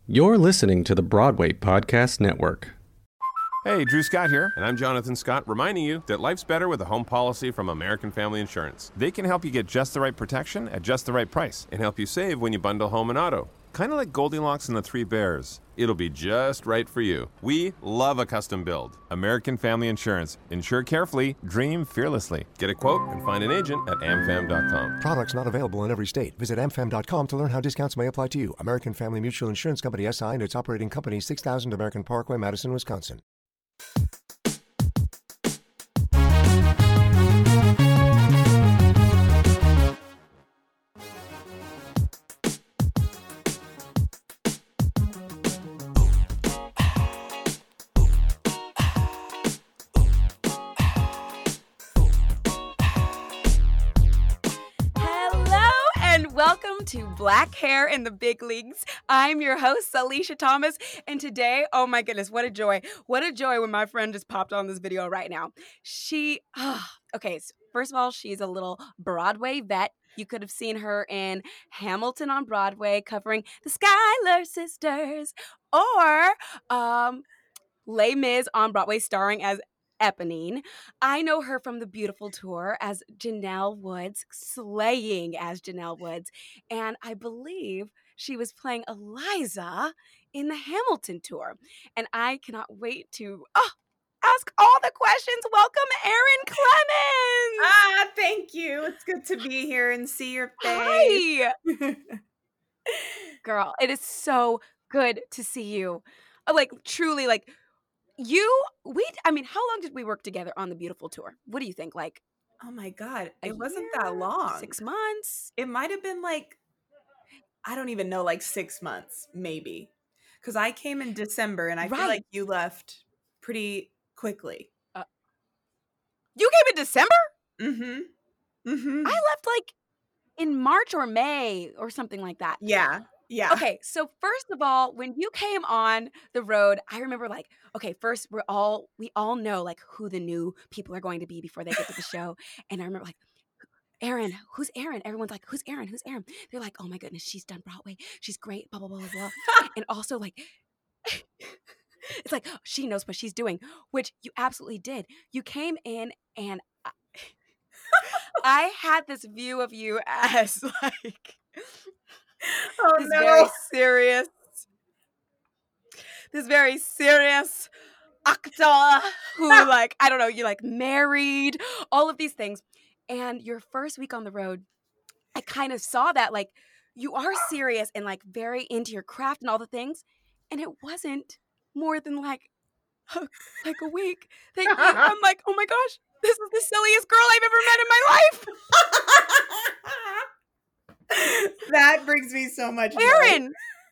You're listening to the Broadway Podcast Network. Hey, Drew Scott here, and I'm Jonathan Scott, reminding you that life's better with a home policy from American Family Insurance. They can help you get just the right protection at just the right price and help you save when you bundle home and auto. Kind of like Goldilocks and the Three Bears. It'll be just right for you. We love a custom build. American Family Insurance. Insure carefully, dream fearlessly. Get a quote and find an agent at amfam.com. Products not available in every state. Visit amfam.com to learn how discounts may apply to you. American Family Mutual Insurance Company SI and its operating company, 6000 American Parkway, Madison, Wisconsin. To Black Hair in the Big Leagues. I'm your host, Alicia Thomas, and today, oh my goodness, what a joy. What a joy when my friend just popped on this video right now. Okay, so first of all, she's a little Broadway vet. You could have seen her in Hamilton on Broadway covering the Schuyler Sisters, or Les Mis on Broadway starring as Eponine. I know her from the Beautiful Tour as Janelle Woods, slaying as Janelle Woods, and I believe she was playing Eliza in the Hamilton tour. And I cannot wait to ask all the questions. Welcome, Erin Clemens. Thank you. It's good to be here and see your face. Hi. Girl, it is so good to see you. Truly, how long did we work together on the Beautiful Tour? What do you think? Oh my God, it wasn't that long. 6 months? It might have been I don't even know, 6 months, maybe. Because I came in December and I feel like you left pretty quickly. You came in December? Mm-hmm. I left in March or May or something like that. Yeah. Okay, so first of all, when you came on the road, I remember first we all know who the new people are going to be before they get to the show. And I remember Erin, who's Erin? Everyone's like, who's Erin? Who's Erin? They're like, oh my goodness, she's done Broadway. She's great, blah, blah, blah, blah, blah. And also it's like, she knows what she's doing, which you absolutely did. You came in and I had this view of you as this very serious actor who I don't know, you married, all of these things. And your first week on the road, I kind of saw that you are serious and very into your craft and all the things. And it wasn't more than a week. I'm like, oh my gosh, this is the silliest girl I've ever met in my life. That brings me so much joy. Erin,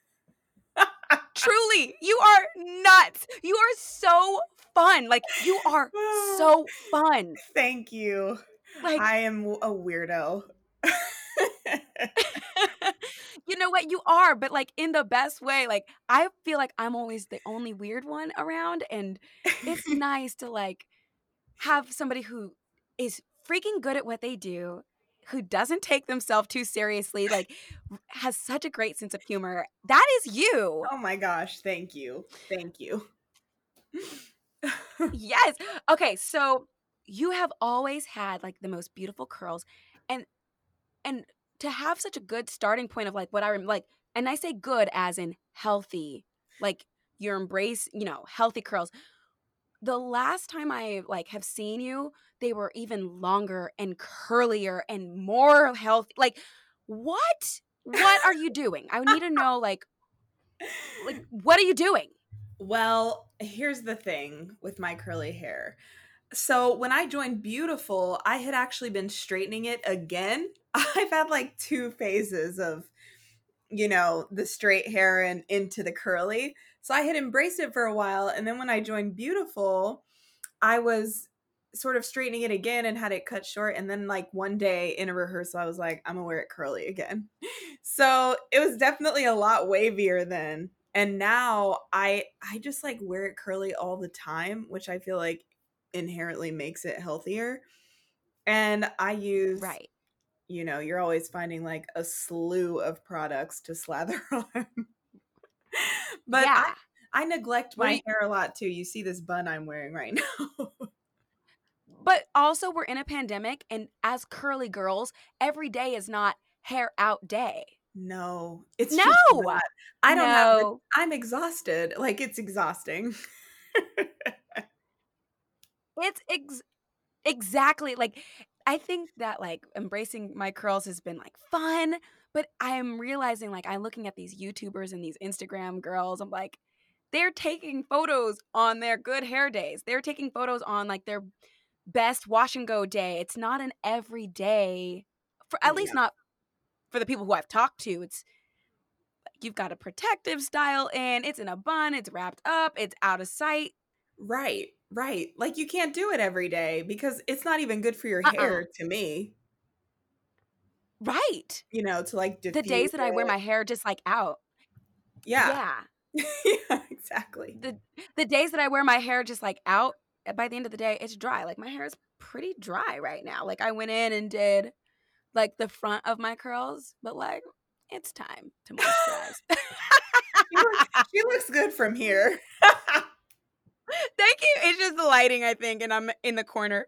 truly, you are nuts. You are so fun. You are so fun. Thank you. I am a weirdo. You know what? You are, but in the best way. I feel like I'm always the only weird one around, and it's nice to have somebody who is freaking good at what they do, who doesn't take themselves too seriously, has such a great sense of humor. That is you. Oh my gosh, thank you. Yes. Okay, so you have always had the most beautiful curls, and to have such a good starting point of what I and I say good as in healthy, your embrace, healthy curls. The last time I have seen you, they were even longer and curlier and more healthy. What are you doing? I need to know what are you doing? Well, here's the thing with my curly hair. So when I joined Beautiful, I had actually been straightening it again. I've had 2 phases of, the straight hair and into the curly. So I had embraced it for a while. And then when I joined Beautiful, I was sort of straightening it again and had it cut short. And then one day in a rehearsal, I was like, I'm gonna wear it curly again. So it was definitely a lot wavier then. And now I just wear it curly all the time, which I feel inherently makes it healthier. And I use, you're always finding a slew of products to slather on. But Yeah. I neglect What do my you, hair a lot too. You see this bun I'm wearing right now. but also we're in a pandemic, and as curly girls, every day is not hair out day. No, it's No. just not. I don't have the No. I'm exhausted. Like, it's exhausting. It's exactly like I think that like embracing my curls has been like fun, but I'm realizing like I'm looking at these YouTubers and these Instagram girls. I'm like, they're taking photos on their good hair days. They're taking photos on like their best wash and go day. It's not an everyday, for at least Yeah. not for the people who I've talked to. It's you've got a protective style in, it's in a bun, it's wrapped up, it's out of sight. Right, right. Like, you can't do it every day because it's not even good for your Uh-uh. hair to me, Right. to like The diffuse days that I wear it. my hair just like out. Yeah. Yeah. Yeah, exactly. The days that I wear my hair just like out, by the end of the day, it's dry. Like my hair is pretty dry right now. Like I went in and did like the front of my curls, but like it's time to moisturize. She looks good from here. Thank you. It's just the lighting, I think, and I'm in the corner.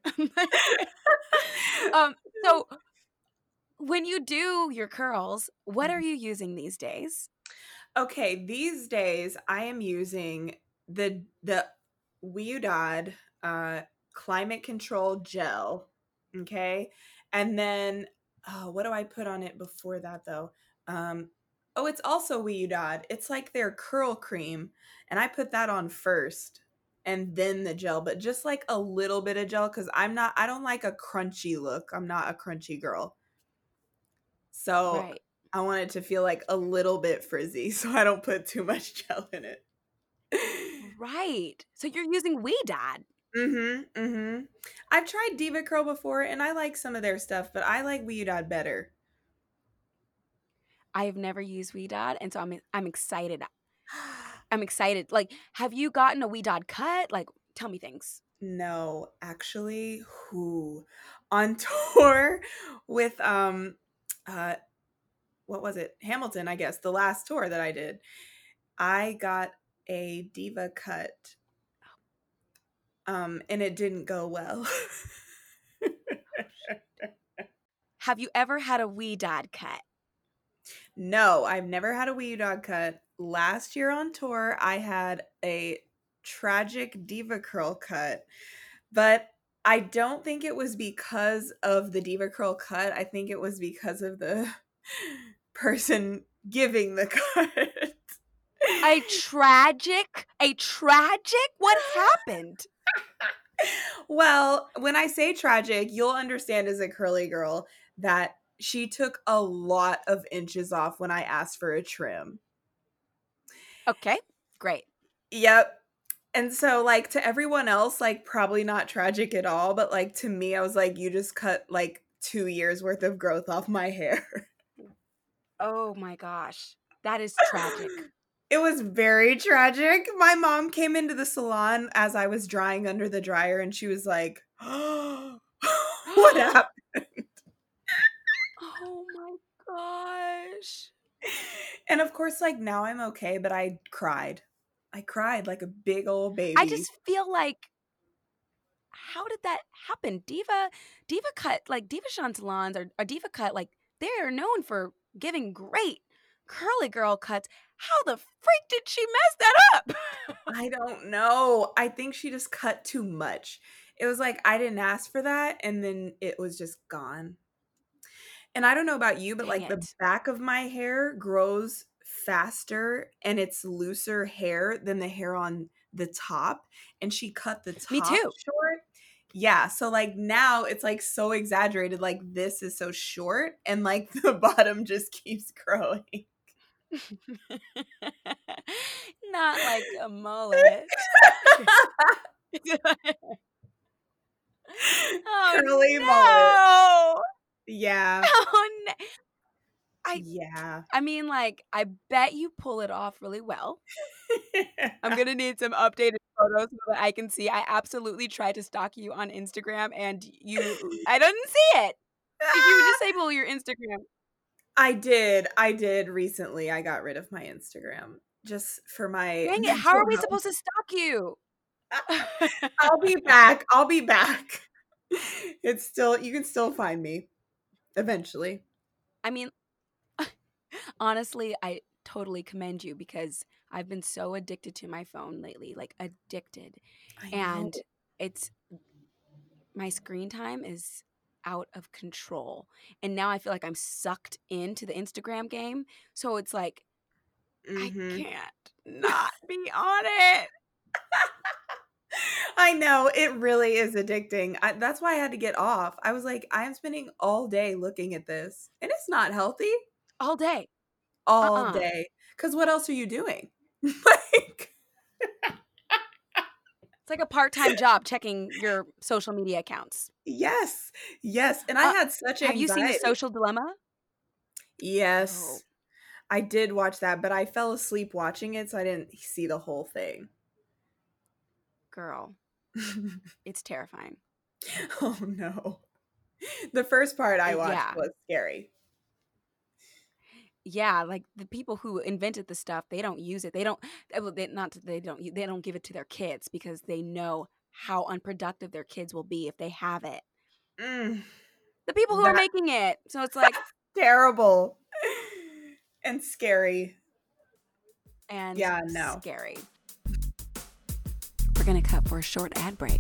um, so when you do your curls, what are you using these days? Okay, these days I am using the Weudad climate control gel. Okay. And then what do I put on it before that though? Oh, it's also Weudad. It's like their curl cream. And I put that on first and then the gel, but just like a little bit of gel because I don't like a crunchy look. I'm not a crunchy girl. So Right. I want it to feel like a little bit frizzy, so I don't put too much gel in it. Right. So you're using Weedad. Mm-hmm. I've tried Diva Curl before, and I like some of their stuff, but I like Weudad better. I have never used Weedad, and so I'm excited. I'm excited. Like, have you gotten a Weedad cut? Like, tell me things. No, actually, who on tour with uh what was it? Hamilton, I guess, the last tour that I did. I got a Diva cut. And it didn't go well. Have you ever had a Weedad cut? No, I've never had a wee dog cut. Last year on tour, I had a tragic Diva Curl cut, but I don't think it was because of the Diva Curl cut. I think it was because of the person giving the cut. A tragic? What happened? Well, when I say tragic, you'll understand as a curly girl that she took a lot of inches off when I asked for a trim. Okay, great. Yep. And so, like, to everyone else, like, probably not tragic at all, but like to me, I was like, you just cut like 2 years worth of growth off my hair. Oh my gosh. That is tragic. It was very tragic. My mom came into the salon as I was drying under the dryer and she was like, "Oh, what happened?" Oh my gosh. And of course, like, now I'm okay, but I cried. I cried like a big old baby. I just feel like, how did that happen? Diva Cut, like Diva Sean salons or Diva Cut, like they are known for giving great curly girl cuts. How the freak did she mess that up? I don't know. I think she just cut too much. It was like I didn't ask for that, and then it was just gone. And I don't know about you, but Dang like the it. back of my hair grows faster and it's looser hair than the hair on the top. And she cut the Me top too. short. Yeah. So like now it's like so exaggerated. Like this is so short and like the bottom just keeps growing. Not like a mullet. Oh Curly mullet. no. Yeah. Oh no. Yeah. I mean, like, I bet you pull it off really well. I'm gonna need some updated photos so that I can see. I absolutely tried to stalk you on Instagram and I didn't see it. Did you disable your Instagram? I did recently. I got rid of my Instagram. just for my Dang it, how mental are we health. supposed to stalk you? I'll be back. I'll be back. It's still, you can still find me eventually. I mean, honestly, I totally commend you because I've been so addicted to my phone lately, like addicted. I know. And it's my screen time is out of control. And now I feel like I'm sucked into the Instagram game. So it's like I Mm-hmm. can't not be on it. I know, it really is addicting. That's why I had to get off. I was like, I'm spending all day looking at this, and it's not healthy. All day. All Uh-uh. day. Because what else are you doing? Like, It's like a part-time job checking your social media accounts. yes, yes. And I had such Have you seen The anxiety. Social Dilemma? Yes, Oh, I did watch that, but I fell asleep watching it, so I didn't see the whole thing. girl, it's terrifying. Oh no. The first part I watched Yeah. was scary. Yeah, like the people who invented the stuff, they don't use it. They don't they don't give it to their kids because they know how unproductive their kids will be if they have it. Mm, The people who are that's making it. So it's like terrible and scary. and Yeah, no. scary. We're going to cut for a short ad break.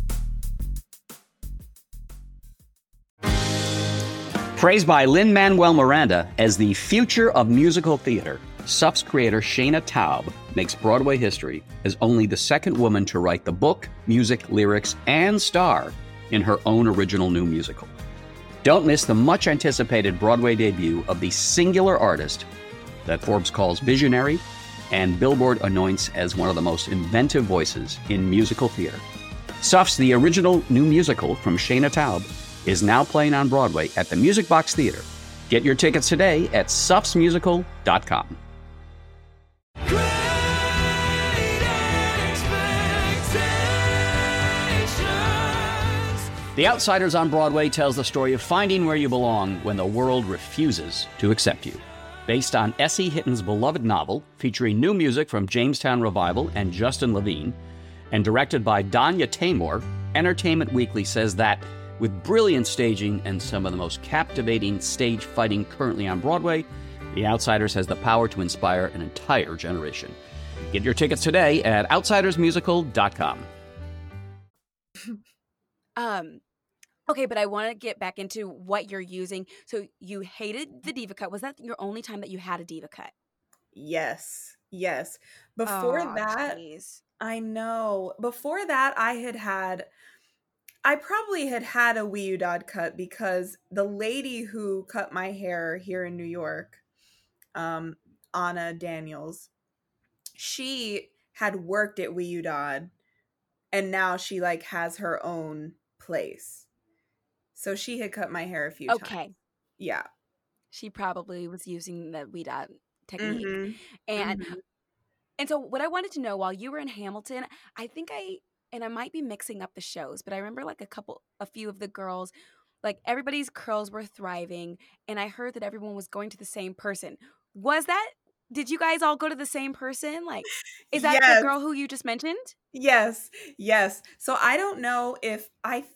Praised by Lin-Manuel Miranda as the future of musical theater, SUF's creator Shayna Taub makes Broadway history as only the second woman to write the book, music, lyrics, and star in her own original new musical. Don't miss the much-anticipated Broadway debut of the singular artist that Forbes calls visionary and Billboard anoints as one of the most inventive voices in musical theater. SUF's The Original New Musical from Shayna Taub is now playing on Broadway at the Music Box Theater. Get your tickets today at sufsmusical.com. The Outsiders on Broadway tells the story of finding where you belong when the world refuses to accept you. Based on S.E. Hitton's beloved novel, featuring new music from Jamestown Revival and Justin Levine, and directed by Danya Taymor, Entertainment Weekly says that with brilliant staging and some of the most captivating stage fighting currently on Broadway, The Outsiders has the power to inspire an entire generation. Get your tickets today at outsidersmusical.com. Okay, but I want to get back into what you're using. So you hated the Diva Cut. Was that your only time that you had a Diva Cut? Yes. Yes. Before that, geez. I know. Before that, I probably had a Wee Udod cut because the lady who cut my hair here in New York, Anna Daniels, she had worked at Wee Udod, and now she like has her own place. So she had cut my hair a few times. Okay. Yeah. She probably was using the Wee Dot technique. Mhm. And Mhm. and so what I wanted to know while you were in Hamilton, I think and I might be mixing up the shows, but I remember like a few of the girls, like everybody's curls were thriving, and I heard that everyone was going to the same person. Did you guys all go to the same person? Like, is that the Yes. girl who you just mentioned? Yes. Yes. So I don't know if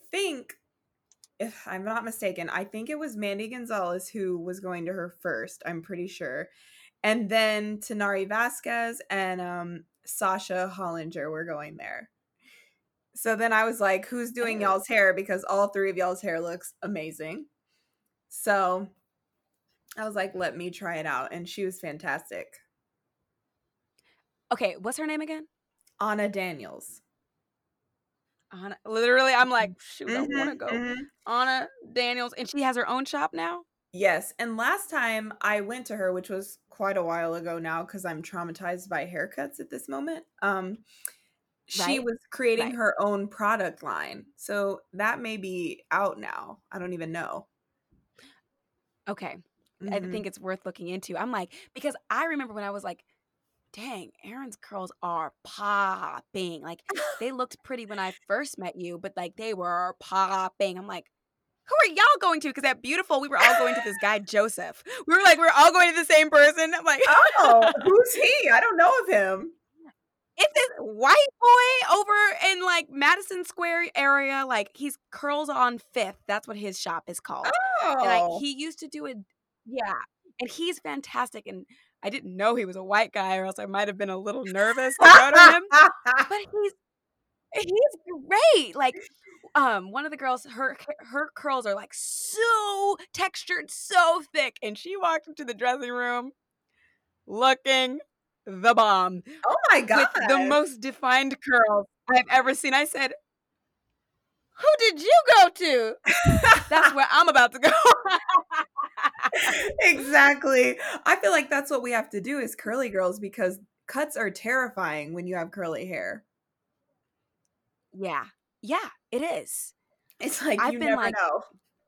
I'm not mistaken, I think it was Mandy Gonzalez who was going to her first, I'm pretty sure. And then Tenari Vasquez and Sasha Hollinger were going there. So then I was like, who's doing y'all's hair? Because all three of y'all's hair looks amazing. So I was like, let me try it out. And she was fantastic. Okay, what's her name again? Anna Daniels. Anna, literally, I'm like, shoot, I want to go. Mhm. Anna Daniels, and she has her own shop now? Yes. And last time I went to her, which was quite a while ago now because I'm traumatized by haircuts at this moment, she Right. was creating Right. her own product line. So that may be out now. I don't even know. Okay. I think it's worth looking into. I'm like, because I remember when I was like, dang, Erin's curls are popping. Like, they looked pretty when I first met you, but like they were popping. I'm like, who are y'all going to? Because at Beautiful, we were all going to this guy, Joseph. We were all going to the same person. I'm like, oh, who's he? I don't know of him. it's this white boy over in like Madison Square area. Like he's Curls on 5th. That's what his shop is called. And like Oh, he used to do it. Yeah. And he's fantastic. And I didn't know he was a white guy, or else I might have been a little nervous to go to him. But he's great. Like one of the girls, her curls are like so textured, so thick, and she walked into the dressing room looking the bomb oh my God. with the most defined curls I've ever seen. I said, who did you go to? That's where I'm about to go. Exactly. I feel like that's what we have to do as curly girls, because cuts are terrifying when you have curly hair. Yeah, it is. It's like I've you been never like, know.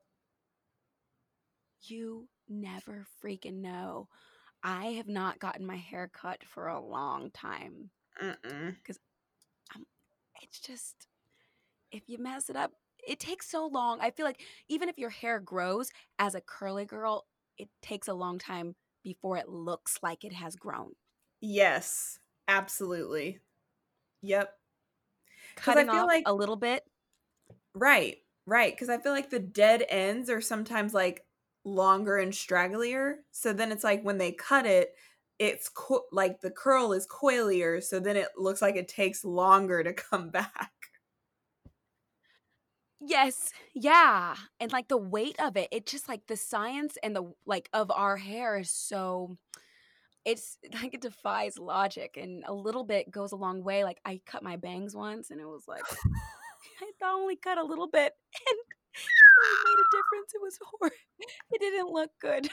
you never freaking know. I have not gotten my hair cut for a long time. Mm-mm. It's just, if you mess it up, it takes so long. I feel like even if your hair grows as a curly girl, it takes a long time before it looks like it has grown. Yes, absolutely. Yep. Because I Cutting feel off like, a little bit. right. Because I feel like the dead ends are sometimes like longer and stragglier. So then it's like when they cut it, it's like the curl is coilier. So then it looks like it takes longer to come back. Yes, yeah. And like the weight of it, it just like the science and the like of our hair is so, it's like it defies logic, and a little bit goes a long way. Like I cut my bangs once and it was like, I only cut a little bit and it made a difference. It was horrible. It didn't look good.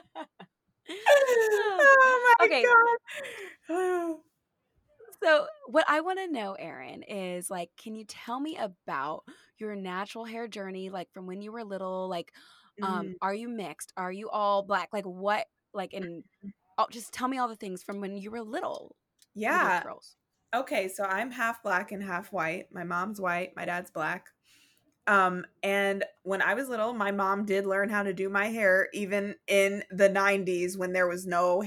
Oh Okay, my God. so what I want to know, Erin, is like, can you tell me about your natural hair journey, like from when you were little? Like, Mm, are you mixed? Are you all black? Like what? Like, and just tell me all the things from when you were little with your yeah. curls. Okay, so I'm half black and half white. My mom's white, my dad's black. And when I was little, my mom did learn how to do my hair, even in the 90s when there was no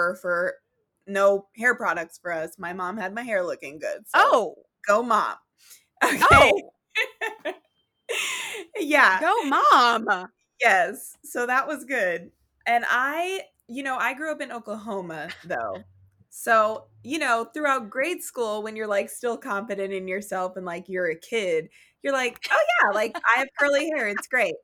hair products for us. My mom had my hair looking good. So Oh, go mom. Okay. oh, Yeah. go mom. Yes. So that was good. And I grew up in Oklahoma though. So, throughout grade school, when you're like still confident in yourself and like you're a kid, you're like, oh yeah, like I have curly hair. It's great.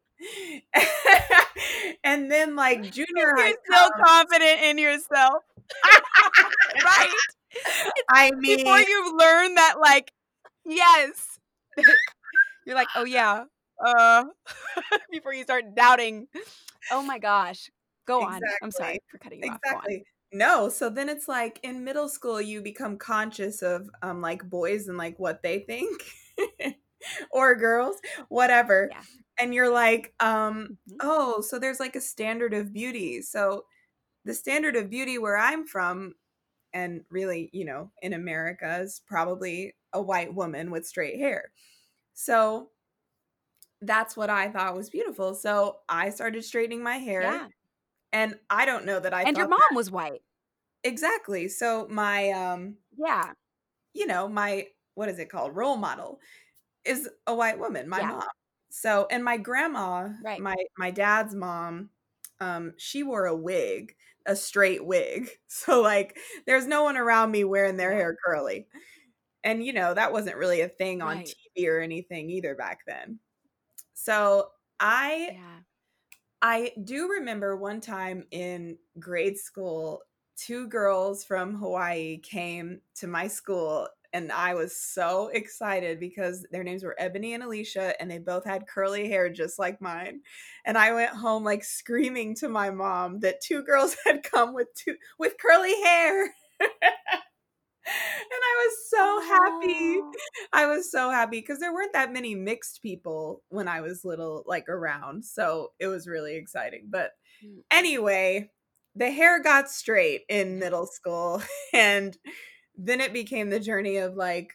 And then like junior high You're so confident in yourself. Right? I Before mean, you learn that, like, yes. You're like, oh yeah. Before you start doubting. Oh my gosh. Go on. I'm sorry exactly. for cutting you off. Go on. Exactly. No, so then it's like in middle school you become conscious of like boys and like what they think or girls, whatever. Yeah. And you're like, Mhm. oh, so there's like a standard of beauty. So the standard of beauty where I'm from, and really, in America, is probably a white woman with straight hair. So that's what I thought was beautiful. So I started straightening my hair. Yeah. And I don't know that I And your thought mom that was white. exactly. So my Yeah. my what is it called? Role model is a white woman, my Yeah. mom. So, and my grandma, Right. my dad's mom, she wore a wig, a straight wig. So like there's no one around me wearing their Yeah. hair curly. And that wasn't really a thing on Right. TV or anything either back then. So, I Yeah. I do remember one time in grade school, two girls from Hawaii came to my school, and I was so excited because their names were Ebony and Alicia, and they both had curly hair just like mine. And I went home like screaming to my mom that two girls had come with curly hair. And I was so happy. Oh. I was so happy because there weren't that many mixed people when I was little, like around. So it was really exciting. But Mm. anyway, the hair got straight in middle school. And then it became the journey of like,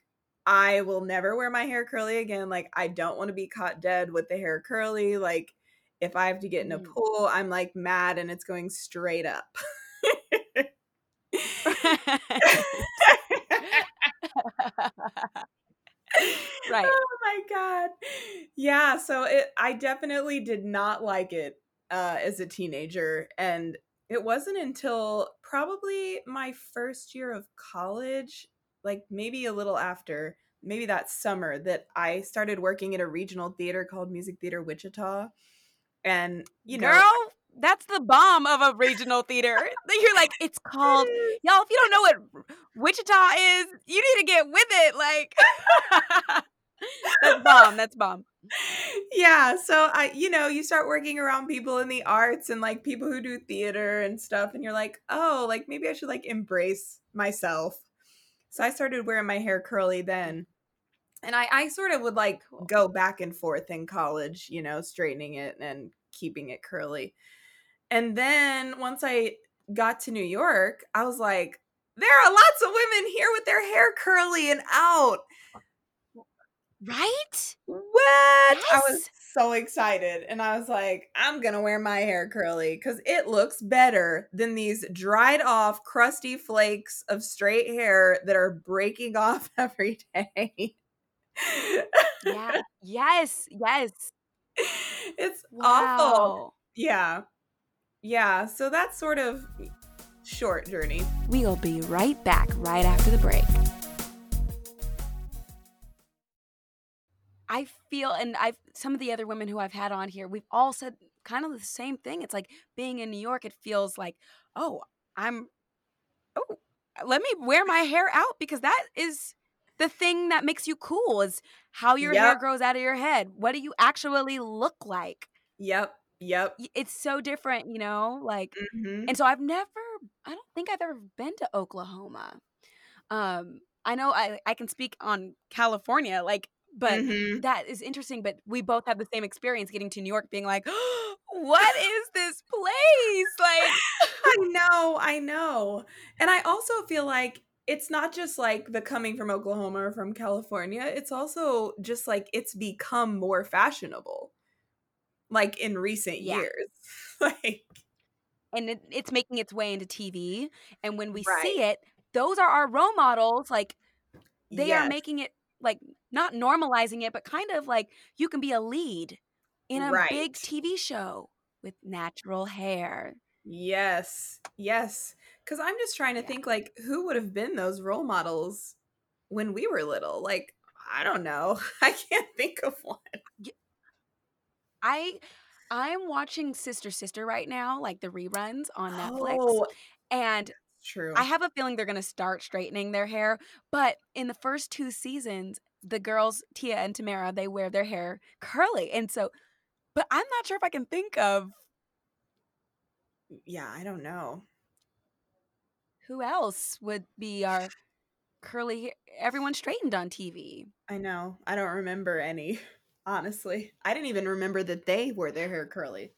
I will never wear my hair curly again. Like, I don't want to be caught dead with the hair curly. Like, if I have to get in a pool, I'm like mad and it's going straight up. Right. Oh my God. Yeah, so I definitely did not like it as a teenager. And it wasn't until probably my first year of college, like maybe a little after, maybe that summer, that I started working at a regional theater called Music Theater Wichita. And, Girl, that's the bomb of a regional theater. You're like, it's called, y'all, if you don't know what Wichita is, you need to get with it. Like, that's bomb. That's bomb. Yeah, so you start working around people in the arts and like people who do theater and stuff, and you're like, oh, like maybe I should like embrace myself. So I started wearing my hair curly then. And I sort of would like go back and forth in college, straightening it and keeping it curly. And then once I got to New York, I was like, there are lots of women here with their hair curly and out. Right? What? Yes. I was so excited. And I was like, I'm going to wear my hair curly because it looks better than these dried off, crusty flakes of straight hair that are breaking off every day. Yeah. Yes. Yes. It's Wow. awful. Yeah. Yeah. So that's sort of short journey. We'll be right back right after the break. I feel, and some of the other women who I've had on here, we've all said kind of the same thing. It's like being in New York, it feels like, let me wear my hair out because that is the thing that makes you cool, is how your hair grows out of your head. What do you actually look like? Yep. It's so different, like, Mhm. and so I don't think I've ever been to Oklahoma. I know I can speak on California, like, but Mhm. that is interesting. But we both have the same experience getting to New York, being like, what is this place? Like, I know. And I also feel like it's not just like the coming from Oklahoma or from California. It's also just like it's become more fashionable, like in recent yeah. years. Like, And it's making its way into TV. And when we right. see it, those are our role models. Like, they are Yes. making it, like, not normalizing it, but kind of like you can be a lead in a Right. big TV show with natural hair. Yes. Because I'm just trying to think, like, who would have been those role models when we were little? Like, I don't know. I can't think of one. I'm watching Sister right now, like the reruns on Netflix. Oh, And true. I have a feeling they're going to start straightening their hair. But in the first 2 seasons, the girls, Tia and Tamara, they wear their hair curly. And so, but I'm not sure if I can think of Yeah, I don't know. who else would be our curly hair. Everyone straightened on TV. I know. I don't remember any, honestly. I didn't even remember that they wore their hair curly.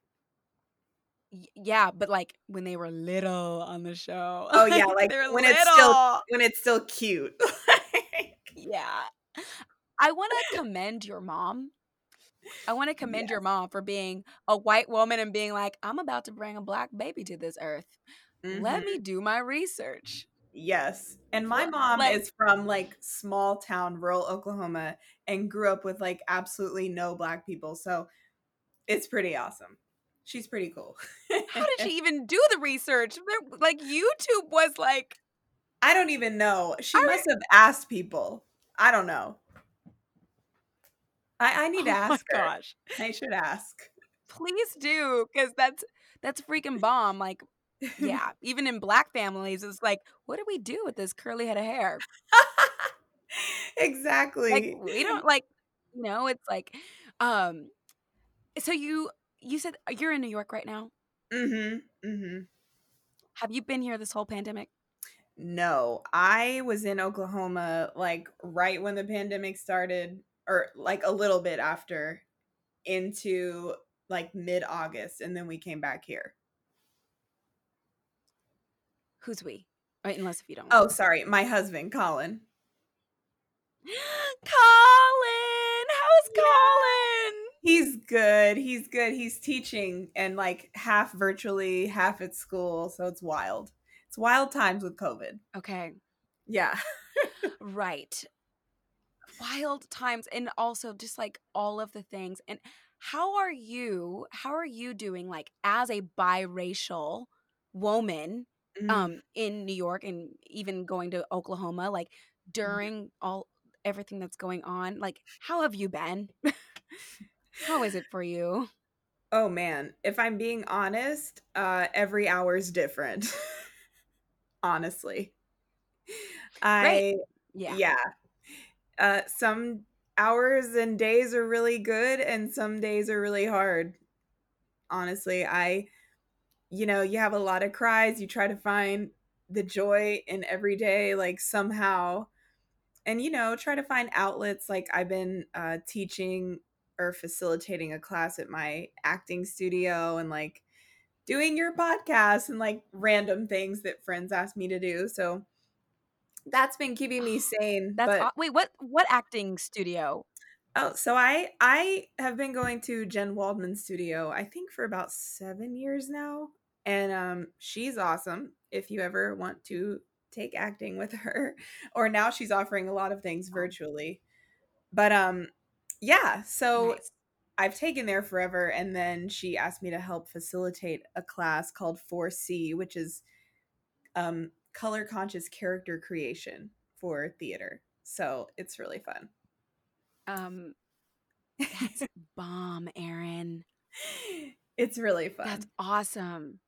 Yeah, but like when they were little on the show. Oh yeah, like they're when little. it's still cute. Yeah. I want to commend your mom. I want to commend your mom for being a white woman and being like, I'm about to bring a black baby to this earth. Let me do my research. Yes. And my mom is from like small town, rural Oklahoma, and grew up with like absolutely no black people. So it's pretty awesome. She's pretty cool. How did she even do the research? Like, YouTube was like, I don't even know. She must have asked people. I don't know. I need to ask her. Gosh. I should ask. Please do, because that's freaking bomb. Like, yeah, even in black families, it's like, what do we do with this curly head of hair? Exactly. Like, we don't, like, it's like, so you said you're in New York right now? Mm-hmm. Have you been here this whole pandemic? No, I was in Oklahoma like right when the pandemic started, or like a little bit after, into like mid-August, and then we came back here. Who's we? Unless if you don't. Oh, sorry, my husband, Colin. Colin! How's Yeah. Colin? He's good. He's good. He's teaching and like half virtually, half at school. So it's wild. It's wild times with COVID. Okay, Yeah. right. Wild times, and also just like all of the things. And how are you doing, like, as a biracial woman Mm. in New York and even going to Oklahoma, like, during all everything that's going on? Like, how have you been? How is it for you? Oh man, if I'm being honest, every hour is different. Honestly. Great. I Yeah. yeah. Some hours and days are really good and some days are really hard. Honestly, you have a lot of cries, you try to find the joy in every day like somehow and try to find outlets. Like I've been teaching or facilitating a class at my acting studio and like doing your podcast and like random things that friends ask me to do. So that's been keeping me sane. That's But wait, what acting studio? oh, so I have been going to Jen Waldman's studio, I think for about 7 years now. And she's awesome if you ever want to take acting with her. Or now she's offering a lot of things Oh, virtually. But yeah, so nice. I've taken there forever and then she asked me to help facilitate a class called 4C, which is color conscious character creation for theater. So it's really fun. Um, that's bomb, Erin. It's really That's fun. awesome.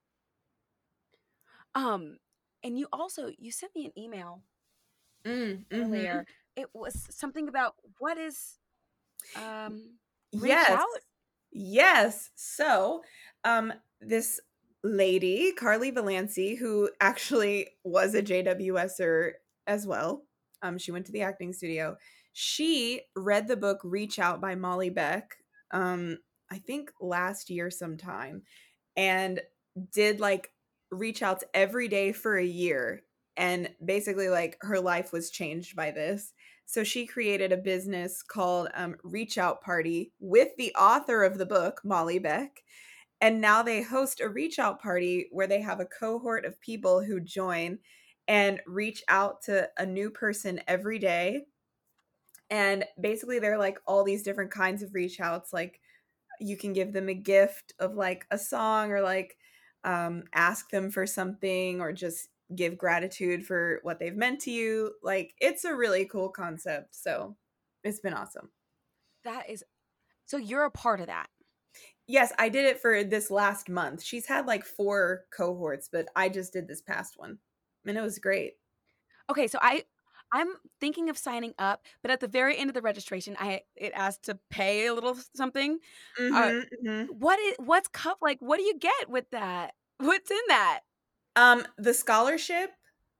Um, and you sent me an email Mm-hmm. earlier. It was something about what is um reach Yes. out? Yes. So, this lady, Carly Valanci, who actually was a JWSer as well, she went to the acting studio. She read the book Reach Out by Molly Beck, I think last year sometime, and did like reach outs every day for a year. And basically, like her life was changed by this. So she created a business called Reach Out Party with the author of the book, Molly Beck. And now they host a reach out party where they have a cohort of people who join and reach out to a new person every day. And basically, they're like all these different kinds of reach outs. Like you can give them a gift of like a song or like ask them for something or just give gratitude for what they've meant to you. Like it's a really cool concept. So it's been awesome. That is so you're a part of that. Yes, I did it for this last month. She's had like 4 cohorts, but I just did this past one. And it was great. Okay, so I'm thinking of signing up, but at the very end of the registration, it asked to pay a little something. Uh, Mhm. Mhm. what's cup like? What do you get with that? What's in that? The scholarship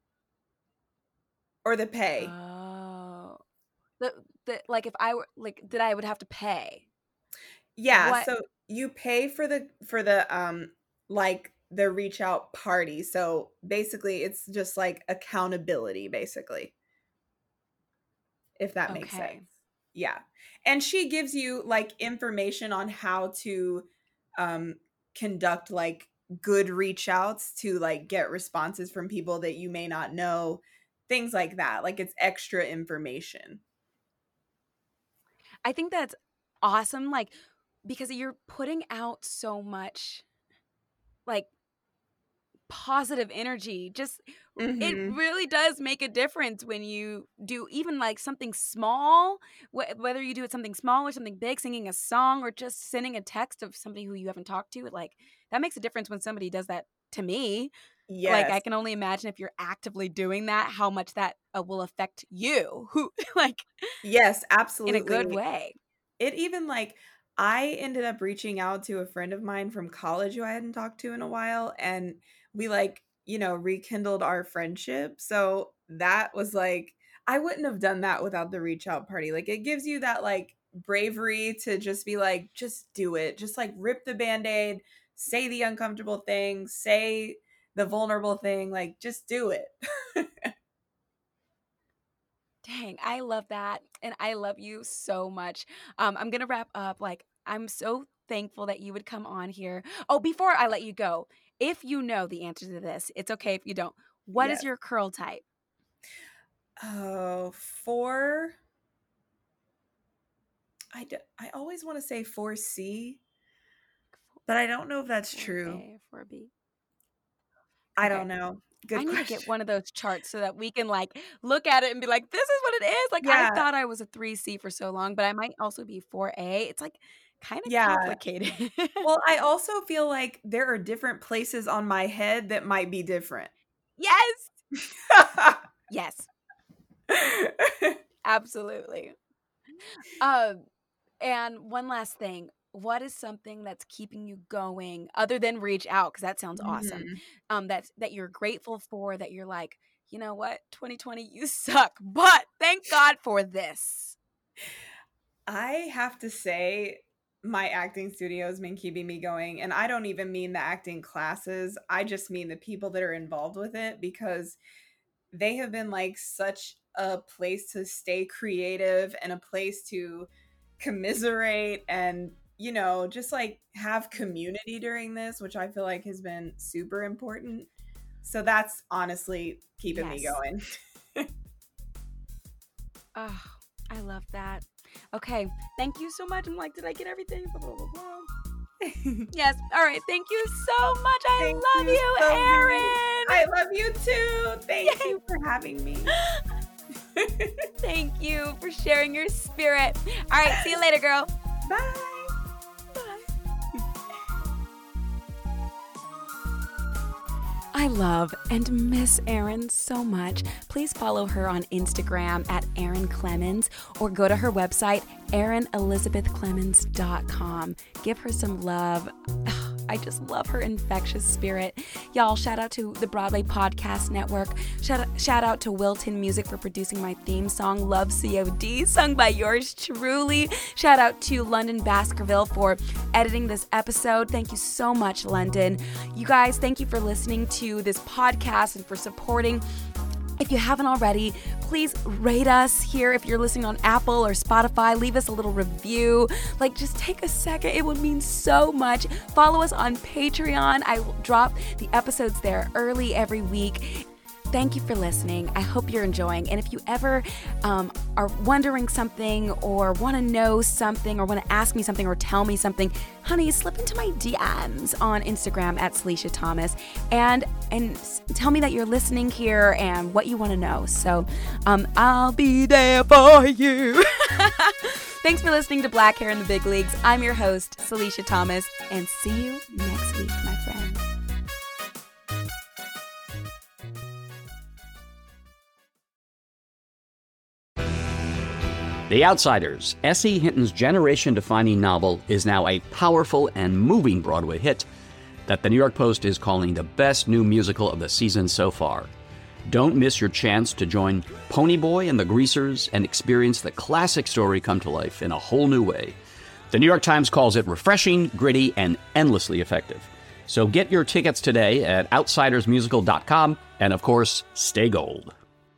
or the pay? Oh, the like if I were like that, I would have to pay. Yeah, What? so you pay for the like the reach out party. So basically it's just like accountability basically, if that makes sense. Okay. Yeah. And she gives you like information on how to um conduct like good reach outs to like get responses from people that you may not know, things like that. Like it's extra information. I think that's awesome, like, because you're putting out so much, like, positive energy. Just it Mhm. really does make a difference when you do even, like, something small, whether you do it something small or something big, singing a song or just sending a text of somebody who you haven't talked to, like, that makes a difference when somebody does that to me. Like, I Yes. can only imagine if you're actively doing that, how much that, will affect you, who like, Yes, in a good absolutely. way. It even like I ended up reaching out to a friend of mine from college who I hadn't talked to in a while and we like, rekindled our friendship. So that was like I wouldn't have done that without the reach out party. Like it gives you that like bravery to just be like just do it. Just like rip the band-aid, say the uncomfortable thing, say the vulnerable thing, like just do it. Dang, I love that. And I love you so much. I'm going to wrap up. Like, I'm so thankful that you would come on here. Oh, before I let you go, if you know the answer to this, it's okay if you don't. What is Yes. your curl type? Oh, I always want to say 4C, but I don't know if that's true. 4A, 4B. I Okay. don't know. Good I need to question. get one of those charts so that we can like look at it and be like, this is what it is. Like Yeah. I thought I was a 3C for so long, but I might also be 4A. It's like kind of Yeah. complicated. Well, I also feel like there are different places on my head that might be different. Yes. Yes. Absolutely. And one last thing. What is something that's keeping you going other than reach out? Because that sounds awesome. That you're grateful for, that you're like, you know what, 2020, you suck, but thank God for this. I have to say my acting studio has been keeping me going, and I don't even mean the acting classes. I just mean the people that are involved with it, because they have been like such a place to stay creative and a place to commiserate and, you know, just like have community during this, which I feel like has been super important. So that's honestly keeping me Yes. going. Oh, I love that. Okay, thank you so much. I'm like, did I get everything? Blah, blah, blah, blah. Yes. All right. Thank you so much. I Thank love you you, so much. Erin. I love you too. Thank you for having me. Thank you for sharing your spirit. All right. See you later, girl. Bye. I love and miss Erin so much. Please follow her on Instagram at Erin Clemens or go to her website, ErinElizabethClemens.com. Give her some love. I just love her infectious spirit. Y'all, shout out to the Broadway Podcast Network. Shout out to Wilton Music for producing my theme song, Love COD, sung by yours truly. Shout out to London Baskerville for editing this episode. Thank you so much, London. You guys, thank you for listening to this podcast and for supporting. If you haven't already, please rate us here. If you're listening on Apple or Spotify, leave us a little review. Like, just take a second. It would mean so much. Follow us on Patreon. I will drop the episodes there early every week. Thank you for listening. I hope you're enjoying. And if you ever are wondering something or want to know something or want to ask me something or tell me something, honey, slip into my DMs on Instagram at Salisha Thomas and tell me that you're listening here and what you want to know. So I'll be there for you. Thanks for listening to Black Hair in the Big Leagues. I'm your host, Salisha Thomas, and see you next week, my friends. The Outsiders, S.E. Hinton's generation-defining novel, is now a powerful and moving Broadway hit that the New York Post is calling the best new musical of the season so far. Don't miss your chance to join Ponyboy and the Greasers and experience the classic story come to life in a whole new way. The New York Times calls it refreshing, gritty, and endlessly effective. So get your tickets today at outsidersmusical.com, and of course, stay gold.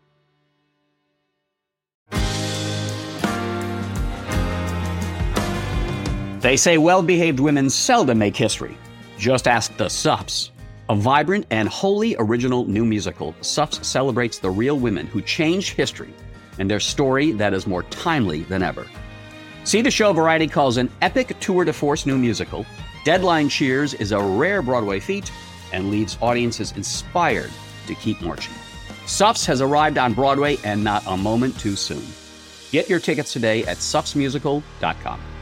They say well-behaved women seldom make history. Just ask the Suffs. A vibrant and wholly original new musical, Suffs celebrates the real women who changed history and their story that is more timely than ever. See the show Variety calls an epic tour de force new musical. Deadline cheers is a rare Broadway feat and leaves audiences inspired to keep marching. Suffs has arrived on Broadway and not a moment too soon. Get your tickets today at suffsmusical.com.